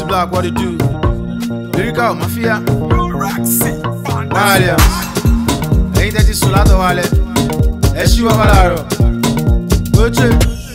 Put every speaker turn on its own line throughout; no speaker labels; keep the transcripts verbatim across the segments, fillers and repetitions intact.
Black, what it do? Lyrical Mafia, Malia. Ain't that this Solato Wale? Eshiwa Valaro. Oche,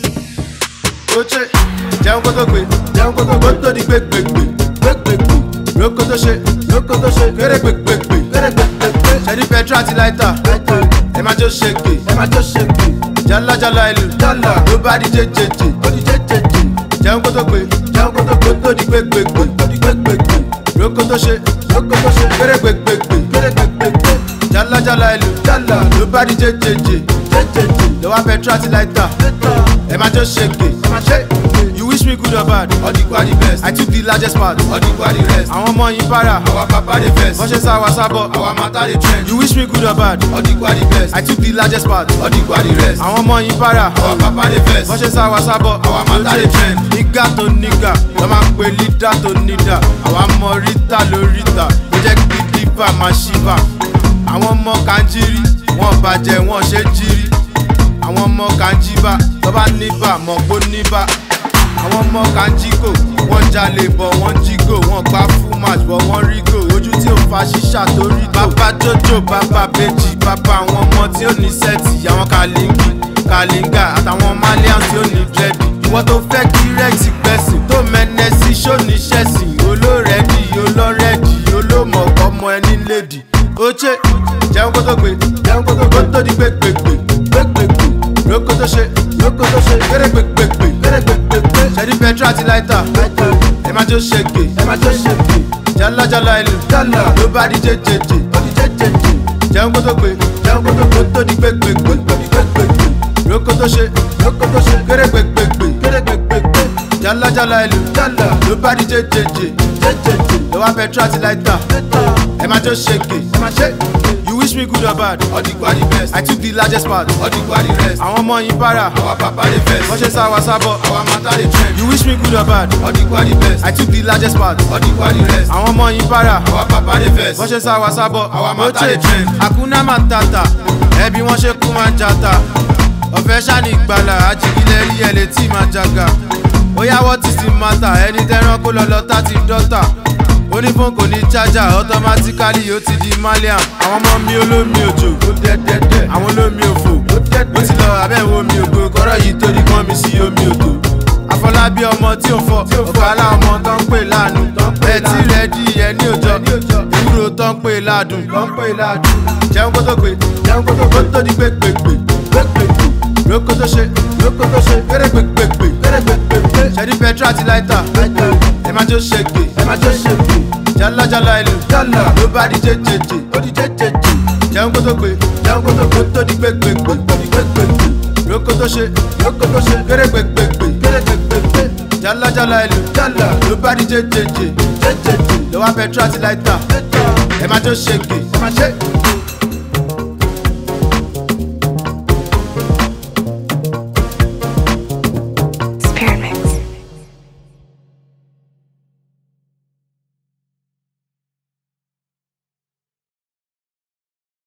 Oche, Janko Gwe, Janko Goto di Big Big Big, Big Big Big, Rokoto She, Rokoto She, Very Big Big Big, Very Big Big Big, Shady Petrati Lighter, Emma just shake it, Emma just shake it, Jalla Jalla Ilu, Jalla, nobody J J J, J J J, Janko Gwe, Janko Goto di Big Big Big, Big Big Big, Rokoto She, Rokoto She, Very Big Big Big, Very Big Big Big, Jalla Jalla Ilu, Jalla, nobody J J J, J J J, the one Petrati Lighter, Emma just shake it, Emma shake. You wish me good or bad, or the quality best. I took the largest part, or the quality rest. I want more in para, our papa the best. Watches our sabo, our matter the trend. You wish me good or bad, or the quality best. I took the largest part, or the quality rest. I want more in para, our papa the best. Watches our sabo, our matter the trend. Nigga to nigga, the man we leader to leader. Our morita lorita, project big diva mashiva. I want more kanjiri, one baje, one shejiri. I want more kanjiba, toba niba, mo niba. Àwọn ọmọ kanjiko wọ́n jalè bọ̀ wọ́n jígò wọ́n gbá full match bọ̀ wọ́n rígò ojú tí ò fa ṣíṣà tó rí gò. Bàbá Jojo bàbá Bèjì bàbá àwọn ọmọ tí ó ní sẹ́ẹ̀tì àwọn kàlíngì kàlíngà àtàwọn malian tí ó ní dírẹ́dì. Ìwọ tó fẹ́ kí rẹ́ẹ̀tì gbẹ̀sìn tó mẹ́nẹ́sì ṣóní ṣẹ̀sìn olórẹ́dì olórẹ́dì olómọ̀ ọmọ ẹni lédì. Oche jẹun kó tó gbé jẹun kó tó gbé tó di gbégbégbé gbégbégbé Rokoto She Rokoto She Very gbégbégbé Very gbégbégbé. Shady Petrati Lighter, Emma just shake it, Emma just shake it. Jalla Jalla Ilu, Jalla, nobody J J J, nobody J J J. Janko Gwe, Janko Goto di Big Big Big, Big Big Big. Rokoto She, Rokoto She, Very Big Big Big, Very Big Big. Jalla Jalla Ilu, Jalla, nobody J J J, J J J. The one Petrati Lighter, Emma just shake it, Emma shake. You wish me good or bad, or the quality best. I took the largest part, or the quality rest. I want more in para, our papa the best. Watches our sabo, our matter the trend. You wish me good or bad, or the quality best. I took the largest part, or the quality rest. I want more in para, our papa the best. Watches our sabo, our matter the trend. Hakuna Matata, ẹbí wọn ṣe kú máa ń jata. Ọ̀fẹ́ ṣáni ìgbàlà, ajígilẹ̀ rí ẹ̀ létí máa jaga. Oya what is the matter? Ẹni tẹ́rán kó lọ lọ tá ti dọ́tà. Onífóònù kò ní chájà automatically ó ti di malian. Àwọn ọmọ mi olómi òjò ó dẹ́dẹ́dẹ́. Àwọn olómi òfò ó dẹ́dẹ́. Ó ti lọ abẹ́wò omi ògo kọ́rọ̀ yìí torí kán mi sí omi òtò. Àfọlábí ọmọ tí ò fọ ọ̀kàlà ọmọ tó ń pè lánú. Ẹtí rẹ̀ di ẹni òjò ìwúrò tó ń pè ládùn. Jẹun kó tó gbé jẹun kó tó gbé tó di gbégbégbé gbégbégbé. Rokoto She Rokoto She Very gbégbégbé Very gbégbégbé. Shady Petrati Lighter, Emma just shake it, Emma just shake it. Jalla Jalla Ilu, Jalla, nobody J J J, nobody J J J. Jẹun kó tó gbé jẹun kó tó gbé tó di gbégbégbé gbégbégbé. Rokoto She Rokoto She Very gbégbégbé Very gbégbégbé. Jalla Jalla Ilu, Jalla, nobody J J J, J J J. The one Petrati Lighter, Emma just shake it, Emma shake.